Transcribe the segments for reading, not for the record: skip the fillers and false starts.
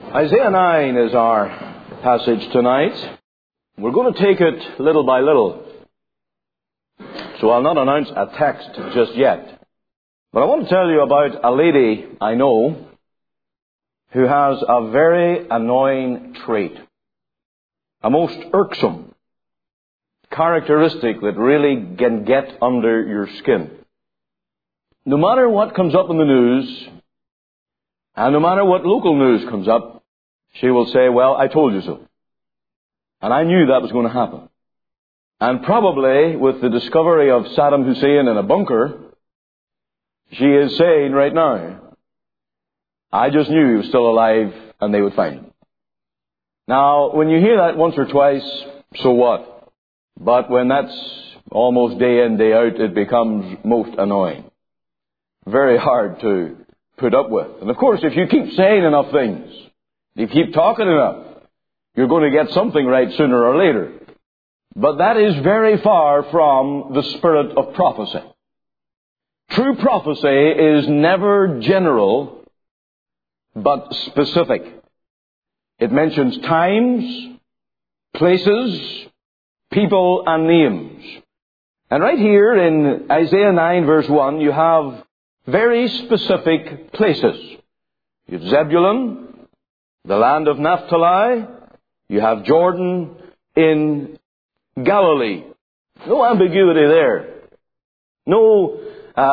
Isaiah 9 is our passage tonight. We're going to take it little by little. So I'll not announce a text just yet. But I want to tell you about a lady I know who has a very annoying trait. A most irksome characteristic that really can get under your skin. No matter what comes up in the news, and no matter what local news comes up, she will say, well, I told you so. And I knew that was going to happen. And probably with the discovery of Saddam Hussein in a bunker, she is saying right now, I just knew he was still alive and they would find him. Now, when you hear that once or twice, so what? But when that's almost day in, day out, it becomes most annoying. Very hard to put up with. And of course, if you keep saying enough things, if you keep talking enough, you're going to get something right sooner or later. But that is very far from the spirit of prophecy. True prophecy is never general, but specific. It mentions times, places, people, and names. And right here in Isaiah 9 verse 1, you have very specific places. You have Zebulun, the land of Naphtali. You have Jordan in Galilee. No ambiguity there. No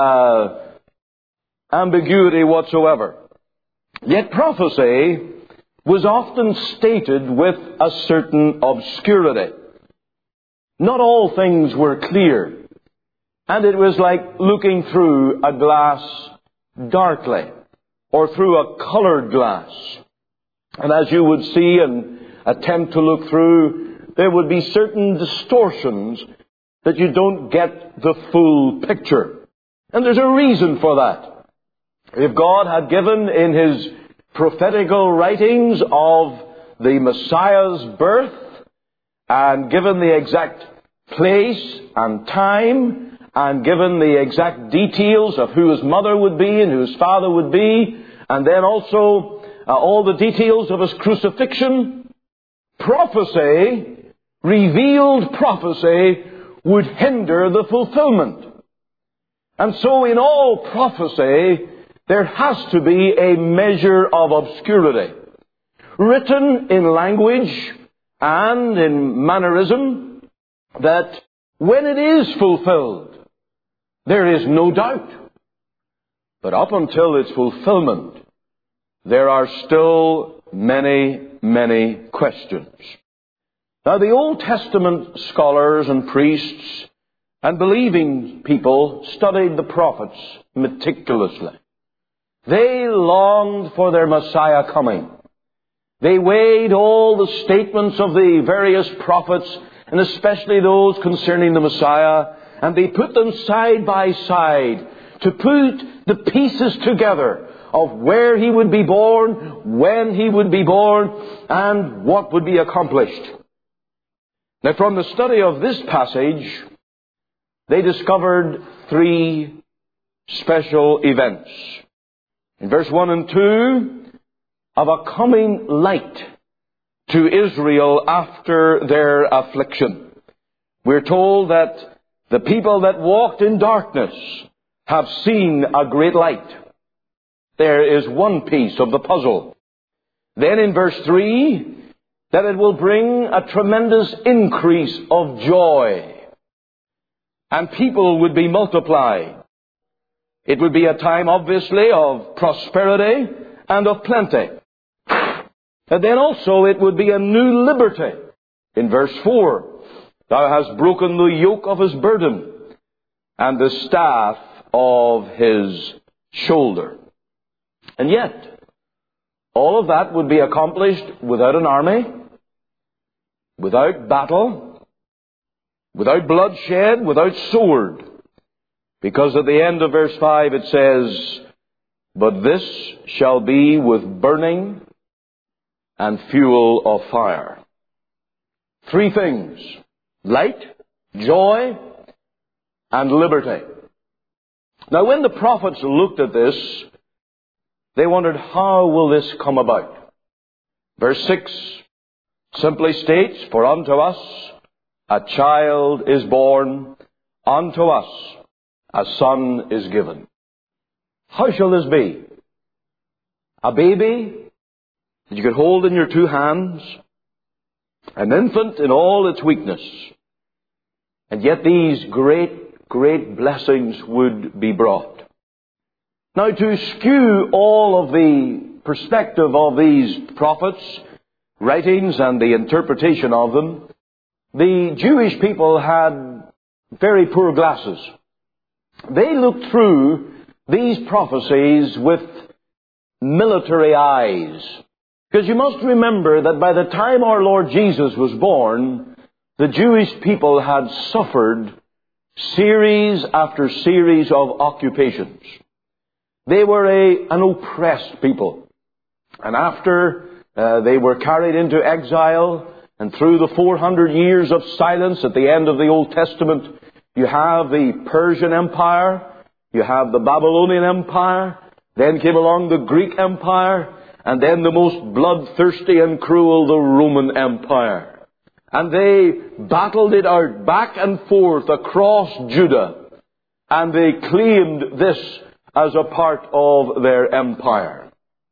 ambiguity whatsoever. Yet prophecy was often stated with a certain obscurity. Not all things were clear. And it was like looking through a glass darkly, or through a colored glass. And as you would see and attempt to look through, there would be certain distortions that you don't get the full picture. And there's a reason for that. If God had given in His prophetical writings of the Messiah's birth, and given the exact place and time, and given the exact details of who His mother would be and who His father would be, and then also all the details of His crucifixion, prophecy, revealed prophecy, would hinder the fulfillment. And so in all prophecy, there has to be a measure of obscurity. Written in language and in mannerism, that when it is fulfilled, there is no doubt. But up until its fulfillment, there are still many, many questions. Now, the Old Testament scholars and priests and believing people studied the prophets meticulously. They longed for their Messiah coming. They weighed all the statements of the various prophets, and especially those concerning the Messiah, and they put them side by side to put the pieces together of where He would be born, when He would be born, and what would be accomplished. Now, from the study of this passage, they discovered three special events. In verse 1 and 2, of a coming light to Israel after their affliction. We're told that the people that walked in darkness have seen a great light. There is one piece of the puzzle. Then in verse 3, that it will bring a tremendous increase of joy. And people would be multiplied. It would be a time, obviously, of prosperity and of plenty. And then also it would be a new liberty. In verse 4, thou hast broken the yoke of his burden and the staff of his shoulder. And yet, all of that would be accomplished without an army, without battle, without bloodshed, without sword. Because at the end of verse 5 it says, but this shall be with burning and fuel of fire. Three things: light, joy, and liberty. Now, when the prophets looked at this, they wondered, how will this come about? Verse 6 simply states, "For unto us a child is born, unto us a son is given." How shall this be? A baby that you could hold in your two hands, an infant in all its weakness, and yet these great, great blessings would be brought. Now, to skew all of the perspective of these prophets' writings and the interpretation of them, the Jewish people had very poor glasses. They looked through these prophecies with military eyes. Because you must remember that by the time our Lord Jesus was born, the Jewish people had suffered series after series of occupations. They were an oppressed people. And after they were carried into exile, and through the 400 years of silence at the end of the Old Testament, you have the Persian Empire, you have the Babylonian Empire, then came along the Greek Empire, and then the most bloodthirsty and cruel, the Roman Empire. And they battled it out back and forth across Judah, and they claimed this as a part of their empire.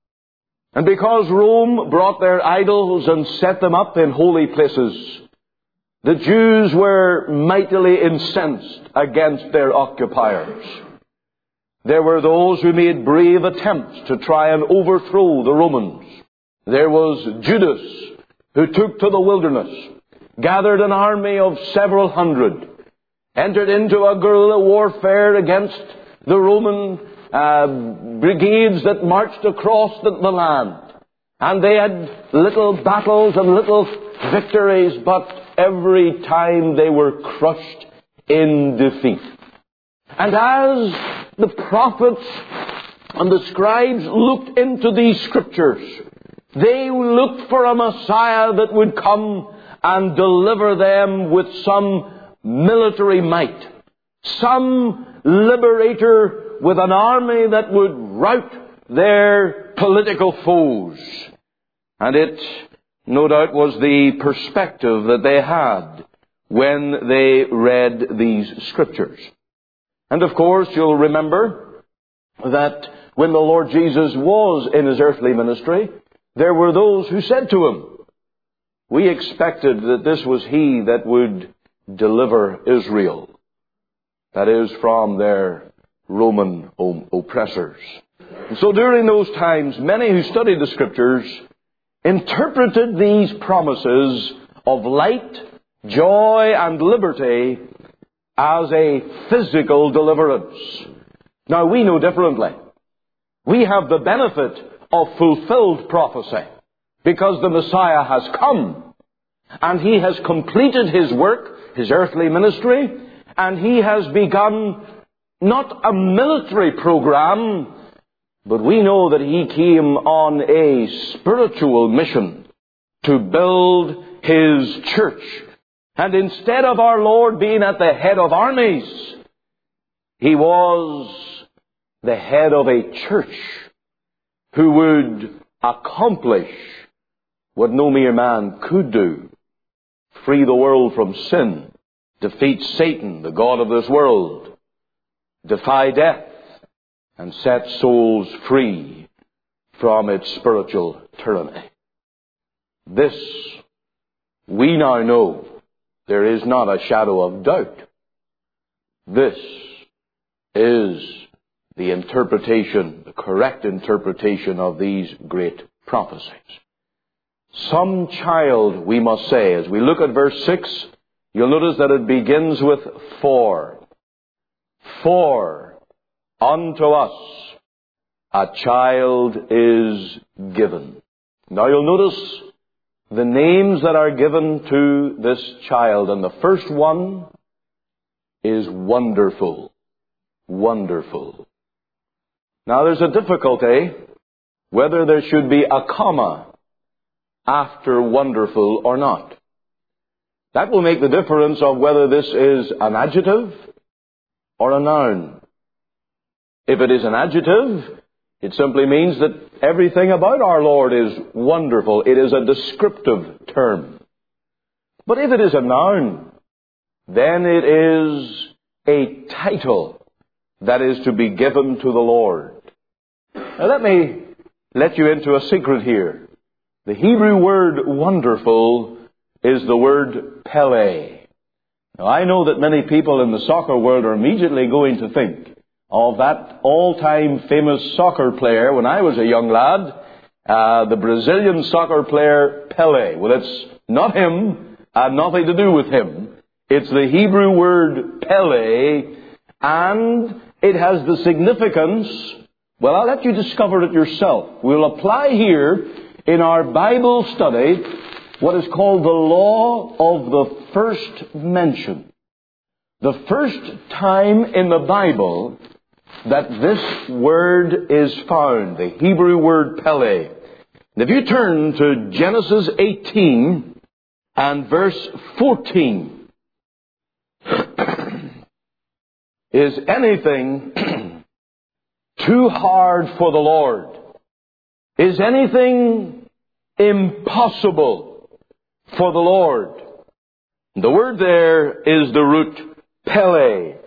And because Rome brought their idols and set them up in holy places, the Jews were mightily incensed against their occupiers. There were those who made brave attempts to try and overthrow the Romans. There was Judas, who took to the wilderness, gathered an army of several hundred, entered into a guerrilla warfare against the Roman brigades that marched across the land. And they had little battles and little victories, but every time they were crushed in defeat. And as the prophets and the scribes looked into these scriptures, they looked for a Messiah that would come and deliver them with some military might, some liberator with an army that would rout their political foes. And it, no doubt, was the perspective that they had when they read these scriptures. And of course, you'll remember that when the Lord Jesus was in His earthly ministry, there were those who said to Him, "We expected that this was He that would deliver Israel," that is, from their Roman oppressors. And so during those times, many who studied the Scriptures interpreted these promises of light, joy, and liberty as a physical deliverance. Now, we know differently. We have the benefit of fulfilled prophecy because the Messiah has come and He has completed His work, His earthly ministry, and He has begun not a military program, but we know that He came on a spiritual mission to build His church. And instead of our Lord being at the head of armies, He was the head of a church who would accomplish what no mere man could do: free the world from sin, defeat Satan, the god of this world, defy death, and set souls free from its spiritual tyranny. This we now know. There is not a shadow of doubt. This is the interpretation, the correct interpretation of these great prophecies. Some child, we must say, as we look at verse 6, you'll notice that it begins with "for." "For unto us a child is given." Now you'll notice the names that are given to this child, and the first one is Wonderful. Wonderful. Now there's a difficulty whether there should be a comma after wonderful or not. That will make the difference of whether this is an adjective or a noun. If it is an adjective, It simply means that everything about our Lord is wonderful. It is a descriptive term. But if it is a noun, then it is a title that is to be given to the Lord. Now let me let you into a secret here. The Hebrew word wonderful is the word Pele. Now I know that many people in the soccer world are immediately going to think of that all-time famous soccer player when I was a young lad, the Brazilian soccer player Pele. Well, it's not him, and nothing to do with him. It's the Hebrew word Pele, and it has the significance, well, I'll let you discover it yourself. We'll apply here in our Bible study what is called the law of the first mention. The first time in the Bible that this word is found, the Hebrew word Pele. And if you turn to Genesis 18 and verse 14, is anything too hard for the Lord? Is anything impossible for the Lord? The word there is the root Pele.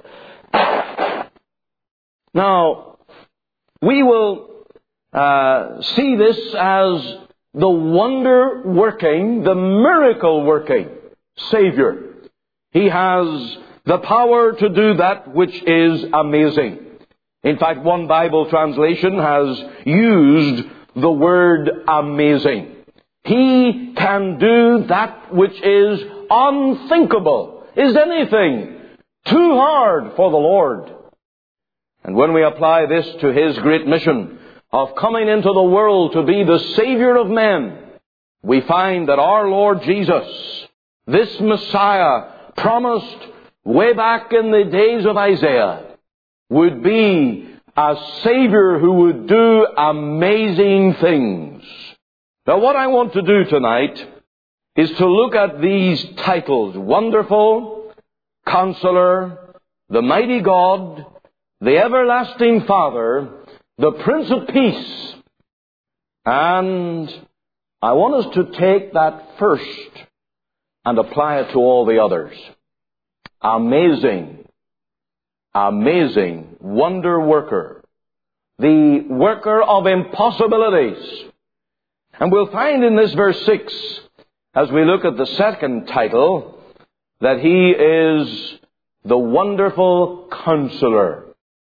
Now, we will see this as the wonder-working, the miracle-working Savior. He has the power to do that which is amazing. In fact, one Bible translation has used the word amazing. He can do that which is unthinkable. Is anything too hard for the Lord? And when we apply this to His great mission of coming into the world to be the Savior of men, we find that our Lord Jesus, this Messiah promised way back in the days of Isaiah, would be a Savior who would do amazing things. Now what I want to do tonight is to look at these titles: Wonderful, Counselor, the Mighty God, the Everlasting Father, the Prince of Peace. And I want us to take that first and apply it to all the others. Amazing, amazing, wonder worker, the worker of impossibilities. And we'll find in this verse 6, as we look at the second title, that He is the Wonderful Counselor.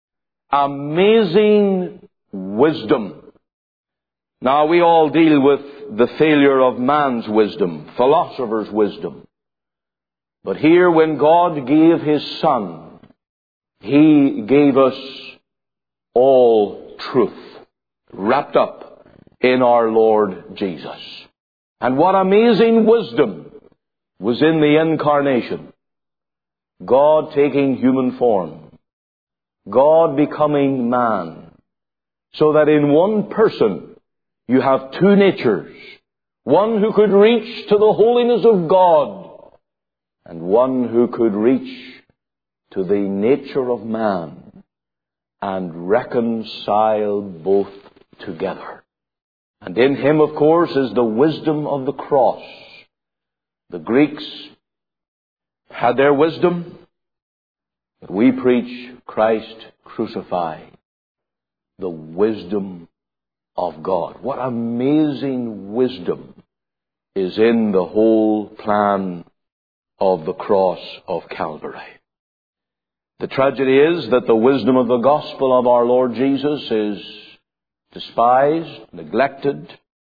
Amazing wisdom. Now, we all deal with the failure of man's wisdom, philosopher's wisdom. But here, when God gave His Son, He gave us all truth, wrapped up in our Lord Jesus. And what amazing wisdom was in the incarnation. God taking human form. God becoming man. So that in one person you have two natures. One who could reach to the holiness of God, and one who could reach to the nature of man and reconcile both together. And in Him, of course, is the wisdom of the cross. The Greeks had their wisdom, but we preach Christ crucified, the wisdom of God. What amazing wisdom is in the whole plan of the cross of Calvary. The tragedy is that the wisdom of the gospel of our Lord Jesus is despised, neglected,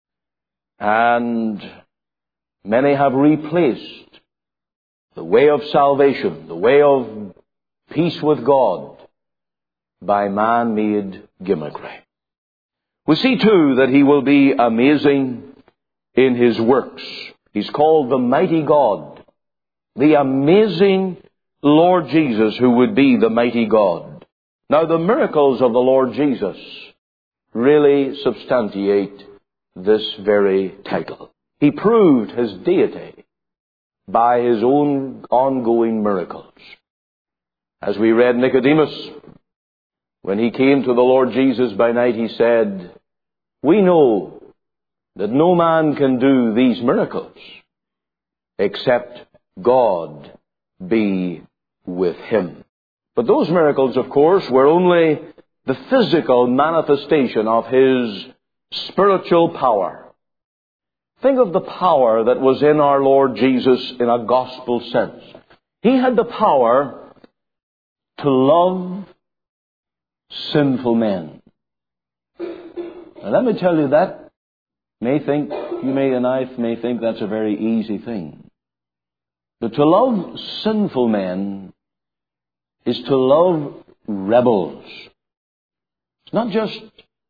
and many have replaced the way of salvation, the way of peace with God, by man-made gimmickry. We see, too, that He will be amazing in His works. He's called the Mighty God, the amazing Lord Jesus, who would be the Mighty God. Now, the miracles of the Lord Jesus really substantiate this very title. He proved His deity by His own ongoing miracles. As we read Nicodemus, When he came to the Lord Jesus by night, he said, "We know that no man can do these miracles except God be with him." But those miracles, of course, were only the physical manifestation of his spiritual power. Think of the power that was in our Lord Jesus in a gospel sense. He had the power to love sinful men. Now let me tell you, that I may think that's a very easy thing. But to love sinful men is to love rebels. It's not just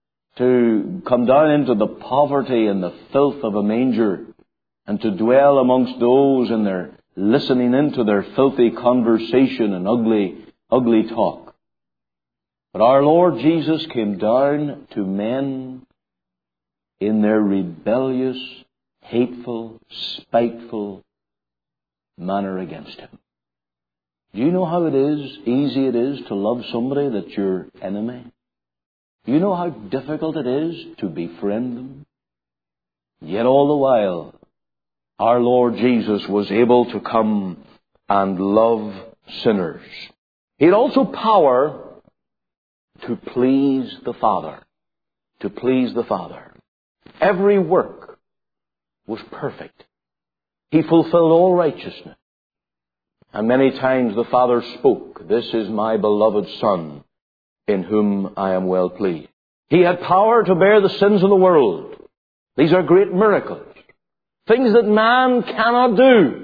to come down into the poverty and the filth of a manger and to dwell amongst those and their listening into their filthy conversation and ugly talk. But our Lord Jesus came down to men in their rebellious, hateful, spiteful manner against him. Do you know how easy it is to love somebody that's your enemy? Do you know how difficult it is to befriend them? Yet all the while, our Lord Jesus was able to come and love sinners. He had also power to please the Father. To please the Father. Every work was perfect. He fulfilled all righteousness. And many times the Father spoke, "This is my beloved Son, in whom I am well pleased." He had power to bear the sins of the world. These are great miracles. Things that man cannot do.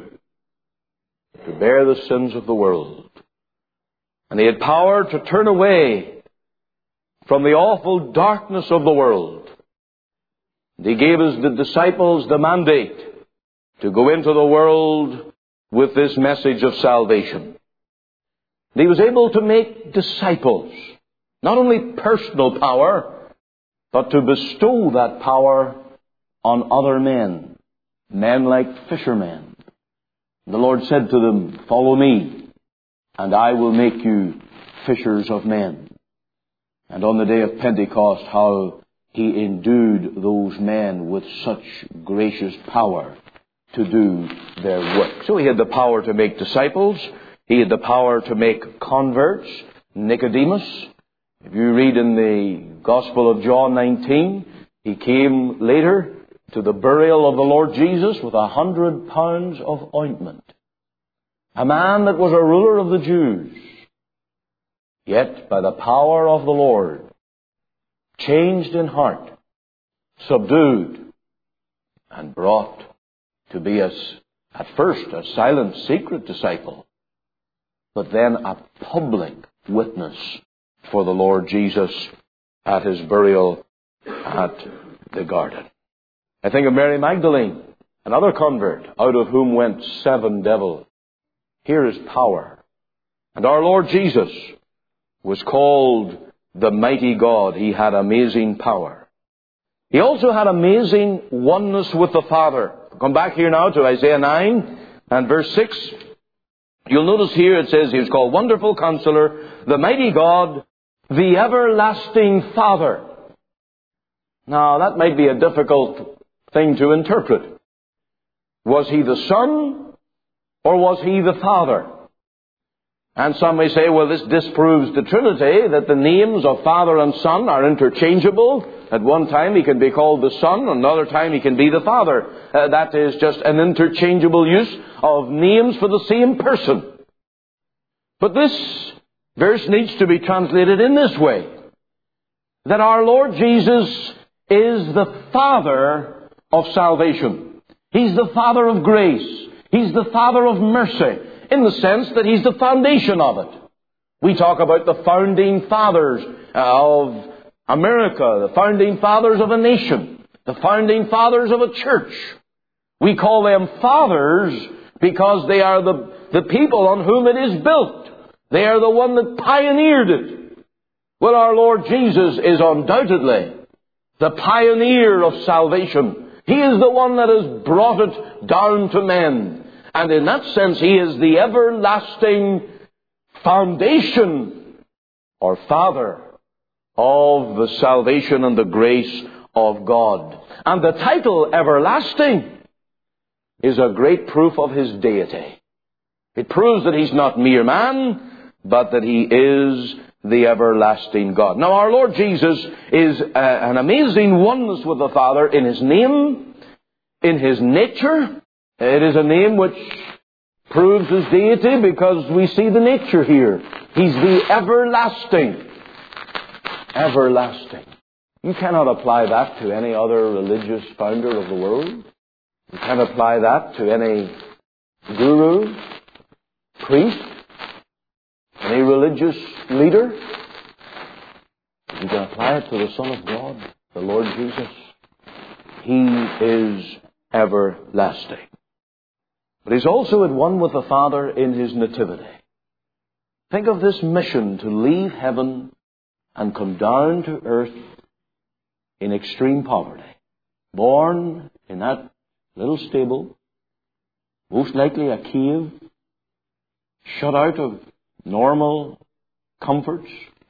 To bear the sins of the world. And he had power to turn away from the awful darkness of the world. And he gave his disciples the mandate to go into the world with this message of salvation. And he was able to make disciples. Not only personal power, but to bestow that power on other men. Men like fishermen. The Lord said to them, "Follow me, and I will make you fishers of men." And on the day of Pentecost, how he endued those men with such gracious power to do their work. So he had the power to make disciples. He had the power to make converts. Nicodemus, if you read in the Gospel of John 19, he came later to the burial of the Lord Jesus with 100 pounds of ointment. A man that was a ruler of the Jews. Yet by the power of the Lord, changed in heart, subdued, and brought to be at first a silent, secret disciple, but then a public witness for the Lord Jesus at his burial at the garden. I think of Mary Magdalene, another convert, out of whom went 7 devils. Here is power. And our Lord Jesus was called the mighty God. He had amazing power. He also had amazing oneness with the Father. Come back here now to Isaiah 9 and verse 6. You'll notice here it says he was called Wonderful Counselor, the Mighty God, the Everlasting Father. Now that might be a difficult thing to interpret. Was he the Son or was he the Father? And some may say, well, this disproves the Trinity, that the names of Father and Son are interchangeable. At one time he can be called the Son, another time he can be the Father. That is just an interchangeable use of names for the same person. But this verse needs to be translated in this way, that our Lord Jesus is the Father of salvation. He's the Father of grace. He's the Father of mercy, in the sense that He's the foundation of it. We talk about the founding fathers of America, the founding fathers of a nation, the founding fathers of a church. We call them fathers because they are the people on whom it is built. They are the one that pioneered it. Well, our Lord Jesus is undoubtedly the pioneer of salvation. He is the one that has brought it down to men. And in that sense, He is the everlasting foundation or Father of the salvation and the grace of God. And the title everlasting is a great proof of his deity. It proves that he's not mere man, but that he is the everlasting God. Now, our Lord Jesus is an amazing oneness with the Father in his name, in his nature. It is a name which proves his deity because we see the nature here. He's the everlasting. Everlasting. You cannot apply that to any other religious founder of the world. You can't apply that to any guru, priest, any religious leader. You can apply it to the Son of God, the Lord Jesus. He is everlasting. But he's also at one with the Father in his nativity. Think of this mission to leave heaven and come down to earth in extreme poverty. Born in that little stable, most likely a cave, shut out of normal comforts.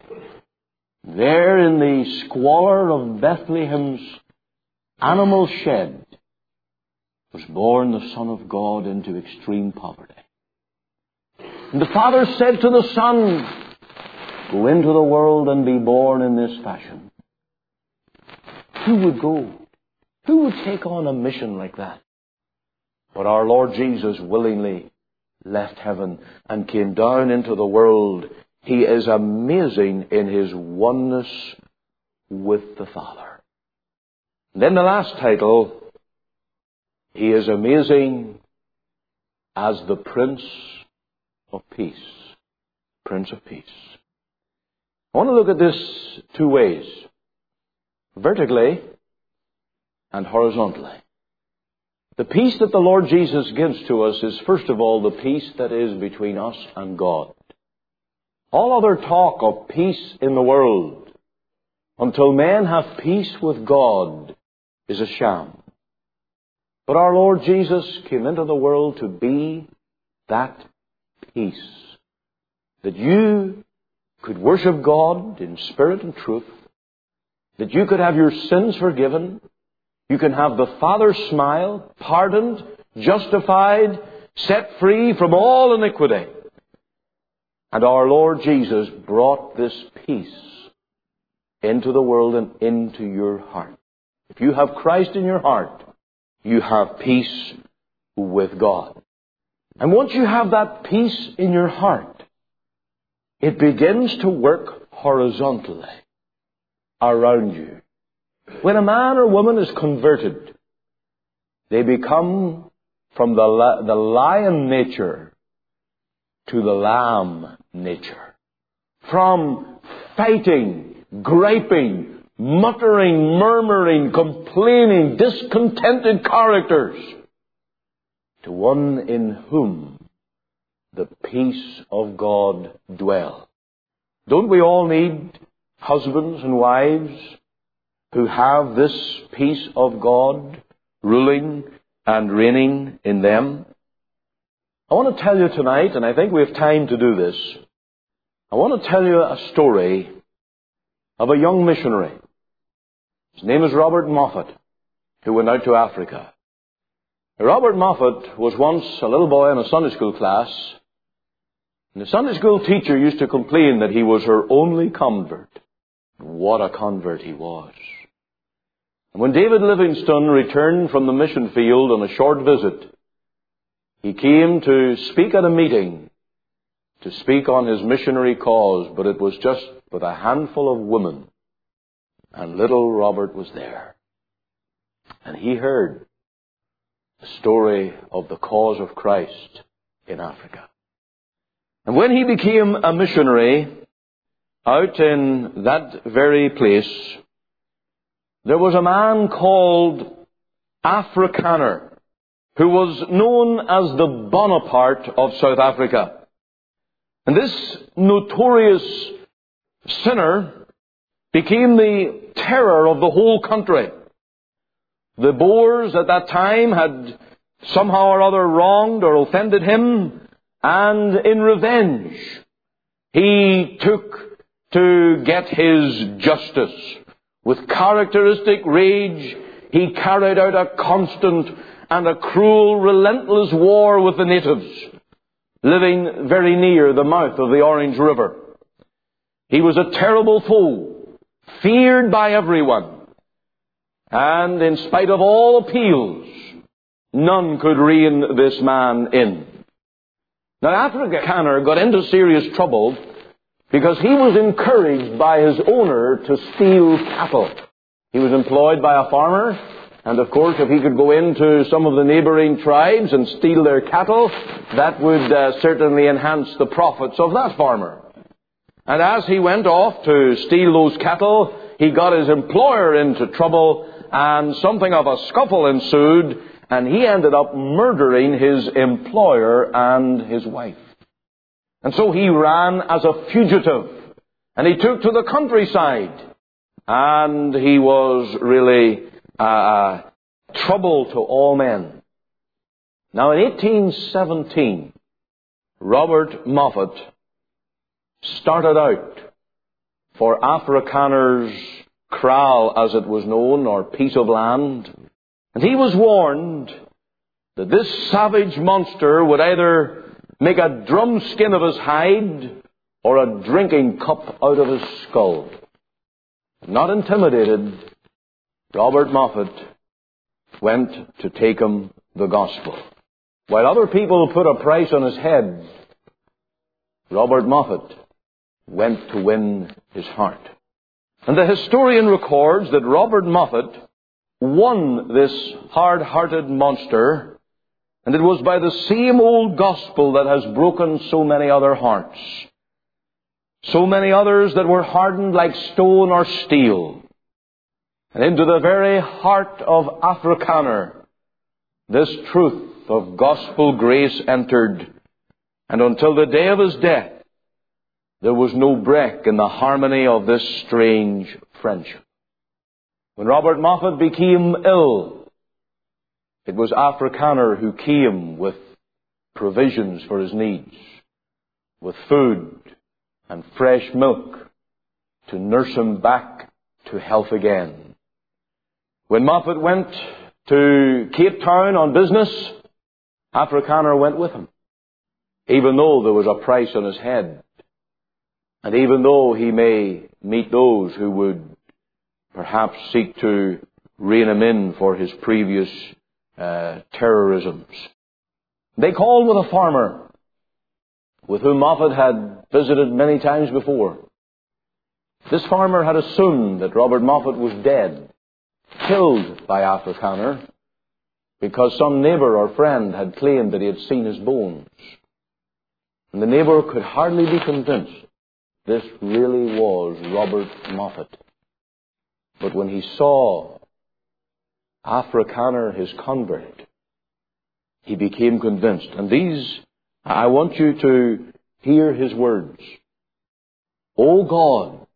There in the squalor of Bethlehem's animal shed was born the Son of God into extreme poverty. And the Father said to the Son, go into the world and be born in this fashion. Who would go? Who would take on a mission like that? But our Lord Jesus willingly left heaven and came down into the world. He is amazing in his oneness with the Father. And then the last title, he is amazing as the Prince of Peace. Prince of Peace. I want to look at this two ways. Vertically and horizontally. The peace that the Lord Jesus gives to us is, first of all, the peace that is between us and God. All other talk of peace in the world, until men have peace with God, is a sham. But our Lord Jesus came into the world to be that peace. That you could worship God in spirit and truth. That you could have your sins forgiven. You can have the Father's smile, pardoned, justified, set free from all iniquity. And our Lord Jesus brought this peace into the world and into your heart. If you have Christ in your heart, you have peace with God. And once you have that peace in your heart, it begins to work horizontally around you. When a man or woman is converted, they become from the lion nature to the lamb nature. From fighting, griping, muttering, murmuring, complaining, discontented characters to one in whom the peace of God dwells. Don't we all need husbands and wives who have this peace of God ruling and reigning in them? I want to tell you tonight, and I think we have time to do this, I want to tell you a story of a young missionary. His name is Robert Moffat, who went out to Africa. Robert Moffat was once a little boy in a Sunday school class, and the Sunday school teacher used to complain that he was her only convert. What a convert he was. And when David Livingstone returned from the mission field on a short visit, he came to speak at a meeting, to speak on his missionary cause, but it was just with a handful of women. And little Robert was there. And he heard the story of the cause of Christ in Africa. And when he became a missionary out in that very place, there was a man called Afrikaner, who was known as the Bonaparte of South Africa. And this notorious sinner became the terror of the whole country. The Boers at that time had somehow or other wronged or offended him, and in revenge he took to get his justice. With characteristic rage, he carried out a constant and a cruel, relentless war with the natives, living very near the mouth of the Orange River. He was a terrible foe, feared by everyone, and in spite of all appeals, none could rein this man in. Now, Afrikaner got into serious trouble because he was encouraged by his owner to steal cattle. He was employed by a farmer, and of course, if he could go into some of the neighboring tribes and steal their cattle, that would certainly enhance the profits of that farmer. And as he went off to steal those cattle, he got his employer into trouble, and something of a scuffle ensued, and he ended up murdering his employer and his wife. And so he ran as a fugitive, and he took to the countryside, and he was really trouble to all men. Now, in 1817, Robert Moffat started out for Afrikaner's kraal, as it was known, or piece of land. And he was warned that this savage monster would either make a drum skin of his hide or a drinking cup out of his skull. Not intimidated, Robert Moffat went to take him the gospel. While other people put a price on his head, Robert Moffat went to win his heart. And the historian records that Robert Moffat won this hard-hearted monster, and it was by the same old gospel that has broken so many other hearts. So many others that were hardened like stone or steel. And into the very heart of Afrikaner, this truth of gospel grace entered, and until the day of his death, there was no break in the harmony of this strange friendship. When Robert Moffat became ill, it was Afrikaner who came with provisions for his needs, with food and fresh milk to nurse him back to health again. When Moffat went to Cape Town on business, Afrikaner went with him, even though there was a price on his head, and even though he may meet those who would perhaps seek to rein him in for his previous terrorisms. They called with a farmer with whom Moffat had visited many times before. This farmer had assumed that Robert Moffat was dead, killed by Afrikaner, because some neighbour or friend had claimed that he had seen his bones. And the neighbour could hardly be convinced this really was Robert Moffat. But when he saw Afrikaner, his convert, he became convinced. And these, I want you to hear his words. O God,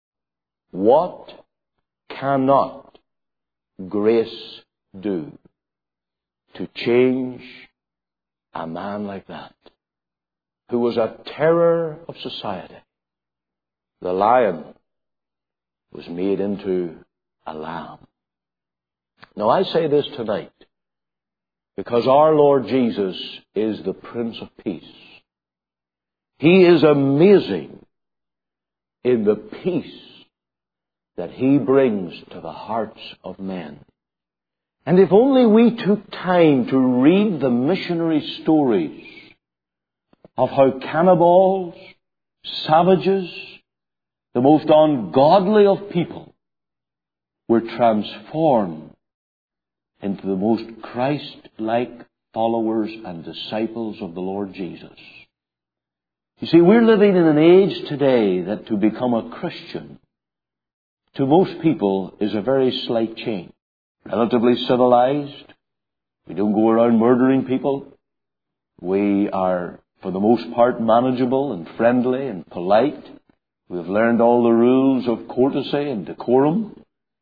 what cannot grace do to change a man like that, who was a terror of society? The lion was made into a lamb. Now, I say this tonight because our Lord Jesus is the Prince of Peace. He is amazing in the peace that He brings to the hearts of men. And if only we took time to read the missionary stories of how cannibals, savages, the most ungodly of people were transformed into the most Christ-like followers and disciples of the Lord Jesus. You see, we're living in an age today that to become a Christian, to most people, is a very slight change. Relatively civilized. We don't go around murdering people. We are, for the most part, manageable and friendly and polite. We've learned all the rules of courtesy and decorum.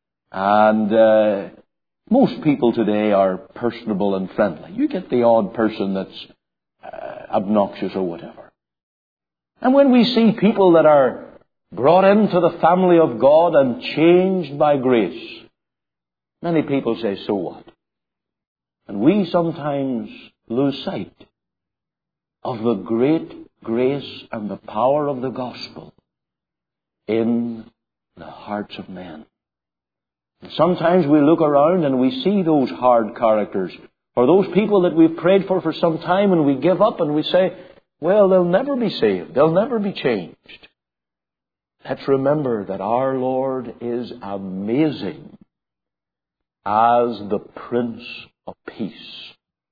And most people today are personable and friendly. You get the odd person that's obnoxious or whatever. And when we see people that are brought into the family of God and changed by grace. Many people say, so what? And we sometimes lose sight of the great grace and the power of the gospel in the hearts of men. And sometimes we look around and we see those hard characters, or those people that we've prayed for some time, and we give up and we say, well, they'll never be saved. They'll never be changed. Let's remember that our Lord is amazing as the Prince of Peace.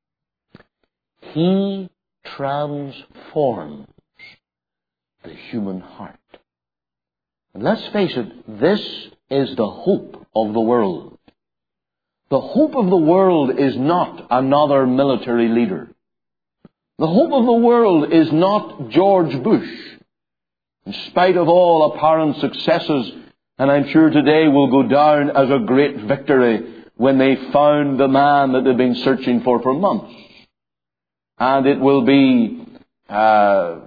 He transforms the human heart. And let's face it, this is the hope of the world. The hope of the world is not another military leader. The hope of the world is not George Bush. In spite of all apparent successes, and I'm sure today will go down as a great victory when they found the man that they've been searching for months. And it will be the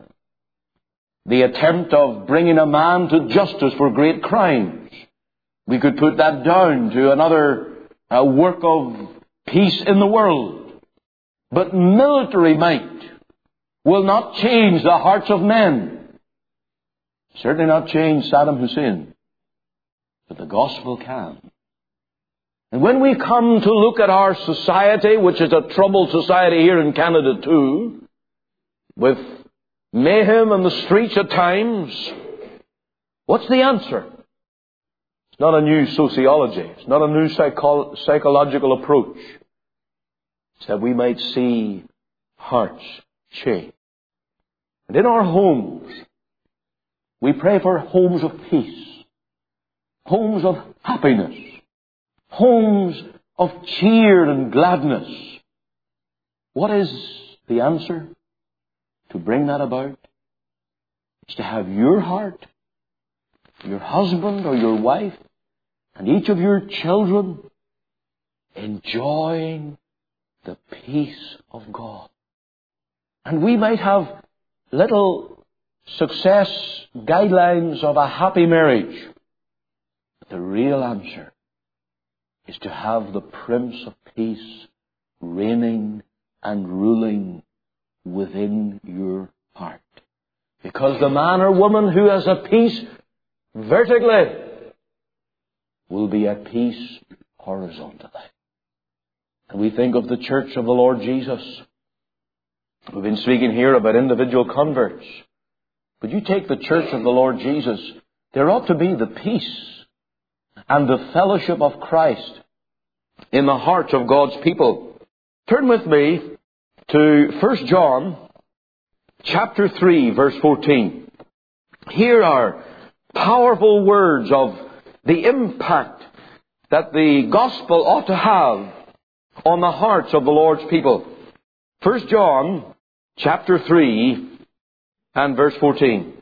attempt of bringing a man to justice for great crimes. We could put that down to another work of peace in the world. But military might will not change the hearts of men. Certainly not change Saddam Hussein. But the gospel can. And when we come to look at our society, which is a troubled society here in Canada too, with mayhem in the streets at times, what's the answer? It's not a new sociology. It's not a new psychological approach. It's that we might see hearts change. And in our homes, we pray for homes of peace, homes of happiness, homes of cheer and gladness. What is the answer to bring that about? It's to have your heart, your husband or your wife, and each of your children enjoying the peace of God. And we might have little success guidelines of a happy marriage. But the real answer is to have the Prince of Peace reigning and ruling within your heart. Because the man or woman who has a peace vertically will be at peace horizontally. And we think of the church of the Lord Jesus. We've been speaking here about individual converts. But you take the church of the Lord Jesus, there ought to be the peace and the fellowship of Christ in the hearts of God's people. Turn with me to 1 John chapter 3, verse 14. Here are powerful words of the impact that the gospel ought to have on the hearts of the Lord's people. 1 John chapter 3 and verse 14.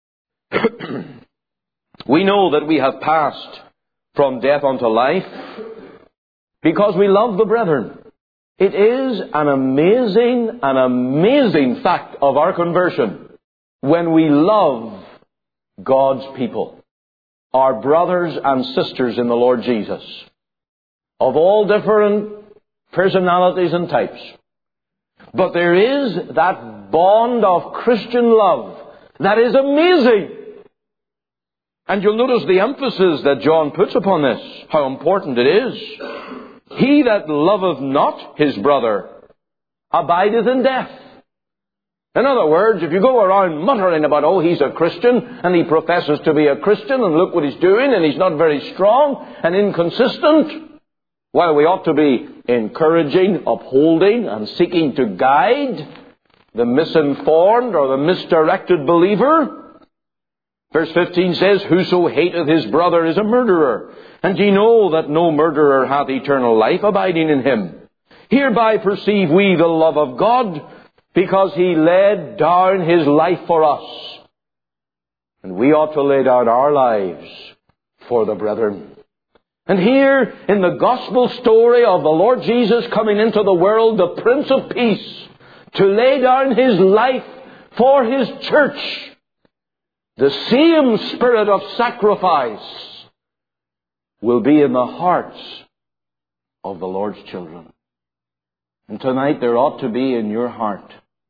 We know that we have passed from death unto life because we love the brethren. It is an amazing fact of our conversion when we love God's people, our brothers and sisters in the Lord Jesus, of all different personalities and types. But there is that bond of Christian love that is amazing. And you'll notice the emphasis that John puts upon this, how important it is. He that loveth not his brother abideth in death. In other words, if you go around muttering about, oh, he's a Christian, and he professes to be a Christian, and look what he's doing, and he's not very strong and inconsistent, while we ought to be encouraging, upholding, and seeking to guide the misinformed or the misdirected believer. Verse 15 says, whoso hateth his brother is a murderer, and ye know that no murderer hath eternal life abiding in him. Hereby perceive we the love of God, because he laid down his life for us. And we ought to lay down our lives for the brethren. And here, in the gospel story of the Lord Jesus coming into the world, the Prince of Peace, to lay down his life for his church, the same spirit of sacrifice will be in the hearts of the Lord's children. And tonight there ought to be in your heart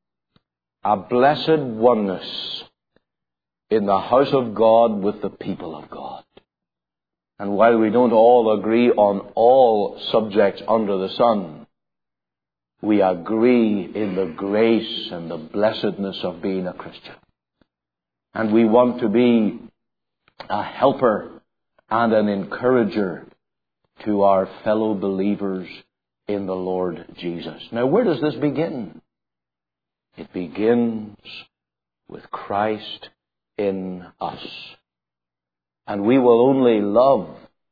a blessed oneness in the house of God with the people of God. And while we don't all agree on all subjects under the sun, we agree in the grace and the blessedness of being a Christian. And we want to be a helper and an encourager to our fellow believers in the Lord Jesus. Now, where does this begin? It begins with Christ in us. And we will only love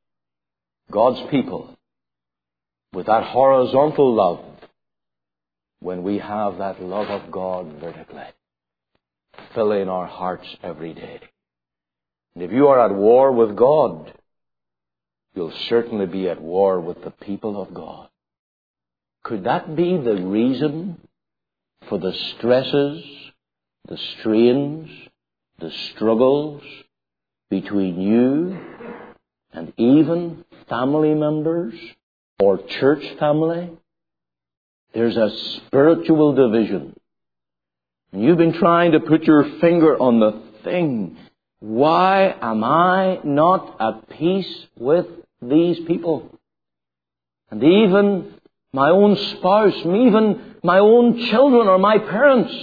God's people with that horizontal love when we have that love of God vertically filling our hearts every day. And if you are at war with God, you'll certainly be at war with the people of God. Could that be the reason for the stresses, the strains, the struggles between you and even family members or church family? There's a spiritual division. And you've been trying to put your finger on the thing. Why am I not at peace with these people? And even my own spouse, even my own children or my parents.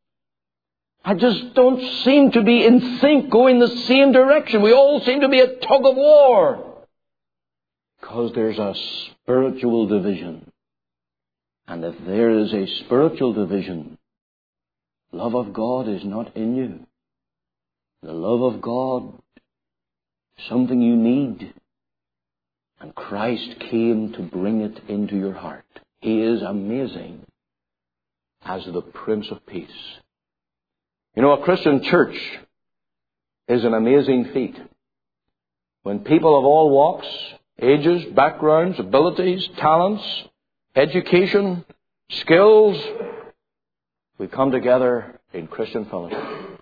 I just don't seem to be in sync, going the same direction. We all seem to be a tug of war. Because there's a spiritual division. And if there is a spiritual division, love of God is not in you. The love of God is something you need. And Christ came to bring it into your heart. He is amazing as the Prince of Peace. You know, a Christian church is an amazing feat. When people of all walks, ages, backgrounds, abilities, talents, education, skills, we come together in Christian fellowship.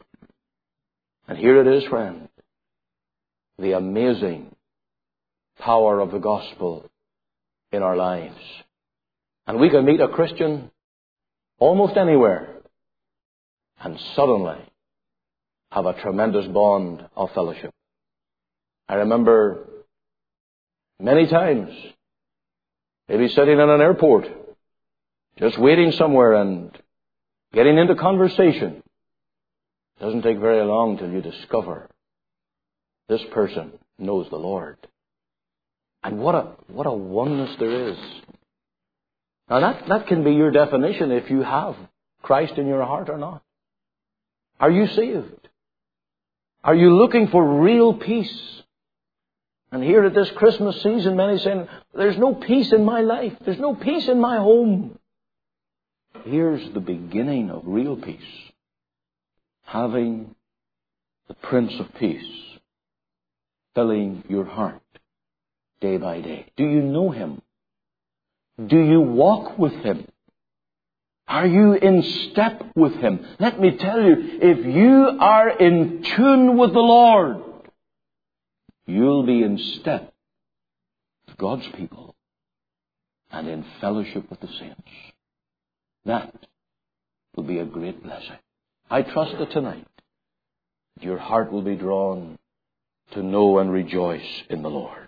And here it is, friend, the amazing power of the gospel in our lives. And we can meet a Christian almost anywhere and suddenly have a tremendous bond of fellowship. I remember many times maybe sitting in an airport, just waiting somewhere and getting into conversation. It doesn't take very long till you discover this person knows the Lord. And what a oneness there is. Now that can be your definition if you have Christ in your heart or not. Are you saved? Are you looking for real peace? And here at this Christmas season, many saying, there's no peace in my life. There's no peace in my home. Here's the beginning of real peace. Having the Prince of Peace filling your heart day by day. Do you know Him? Do you walk with Him? Are you in step with Him? Let me tell you, if you are in tune with the Lord, you'll be in step with God's people and in fellowship with the saints. That will be a great blessing. I trust that tonight your heart will be drawn to know and rejoice in the Lord.